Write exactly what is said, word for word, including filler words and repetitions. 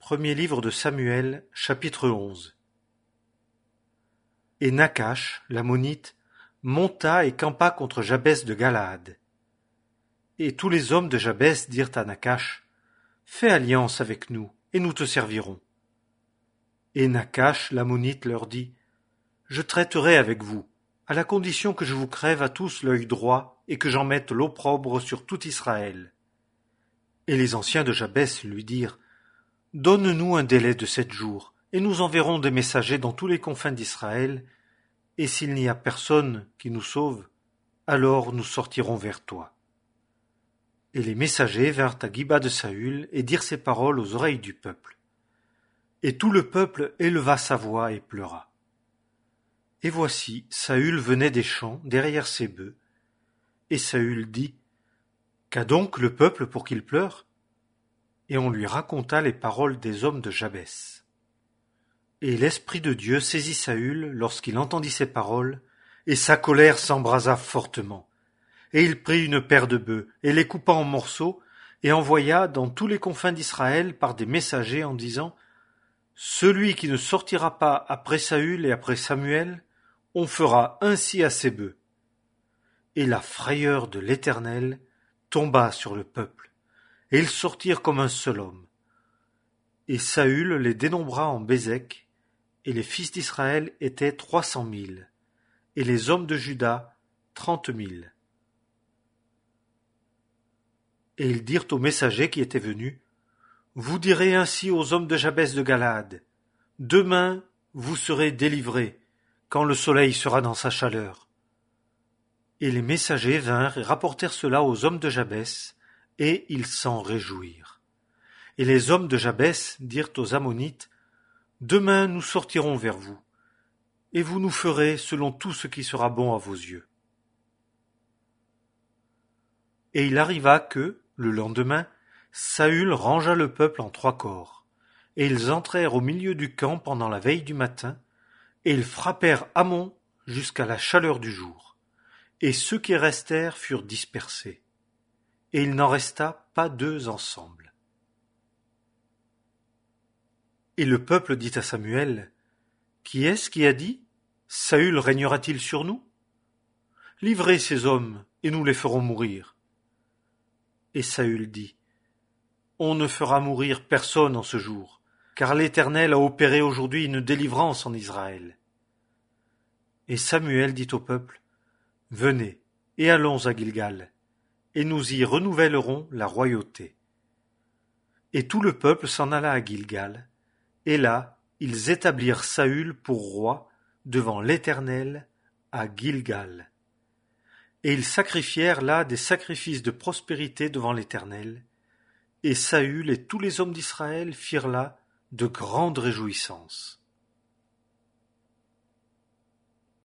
Premier livre de Samuel, chapitre onze. Et Nachash, l'ammonite, monta et campa contre Jabès de Galaad. Et tous les hommes de Jabès dirent à Nachash, Fais alliance avec nous, et nous te servirons. Et Nachash, l'ammonite, leur dit, Je traiterai avec vous, à la condition que je vous crève à tous l'œil droit, et que j'en mette l'opprobre sur tout Israël. Et les anciens de Jabès lui dirent, Donne-nous un délai de sept jours, et nous enverrons des messagers dans tous les confins d'Israël, et s'il n'y a personne qui nous sauve, alors nous sortirons vers toi. Et les messagers vinrent à Giba de Saül et dirent ces paroles aux oreilles du peuple. Et tout le peuple éleva sa voix et pleura. Et voici, Saül venait des champs derrière ses bœufs, et Saül dit, Qu'a donc le peuple pour qu'il pleure? Et on lui raconta les paroles des hommes de Jabès. Et l'Esprit de Dieu saisit Saül lorsqu'il entendit ces paroles, et sa colère s'embrasa fortement. Et il prit une paire de bœufs, et les coupa en morceaux, et envoya dans tous les confins d'Israël par des messagers en disant, Celui qui ne sortira pas après Saül et après Samuel, on fera ainsi à ses bœufs. Et la frayeur de l'Éternel tomba sur le peuple. Et ils sortirent comme un seul homme. Et Saül les dénombra en Bézek, et les fils d'Israël étaient trois cent mille, et les hommes de Juda trente mille. Et ils dirent aux messagers qui étaient venus, Vous direz ainsi aux hommes de Jabès de Galaad, Demain vous serez délivrés, quand le soleil sera dans sa chaleur. Et les messagers vinrent et rapportèrent cela aux hommes de Jabès, et ils s'en réjouirent. Et les hommes de Jabès dirent aux Ammonites, Demain nous sortirons vers vous, et vous nous ferez selon tout ce qui sera bon à vos yeux. Et il arriva que, le lendemain, Saül rangea le peuple en trois corps, et ils entrèrent au milieu du camp pendant la veille du matin, et ils frappèrent Ammon jusqu'à la chaleur du jour, et ceux qui restèrent furent dispersés. Et il n'en resta pas deux ensemble. Et le peuple dit à Samuel, Qui est-ce qui a dit, Saül régnera-t-il sur nous? Livrez ces hommes, et nous les ferons mourir. Et Saül dit, On ne fera mourir personne en ce jour, car l'Éternel a opéré aujourd'hui une délivrance en Israël. Et Samuel dit au peuple, Venez, et allons à Gilgal, et nous y renouvellerons la royauté. Et tout le peuple s'en alla à Gilgal, et là ils établirent Saül pour roi devant l'Éternel à Gilgal. Et ils sacrifièrent là des sacrifices de prospérité devant l'Éternel, et Saül et tous les hommes d'Israël firent là de grandes réjouissances.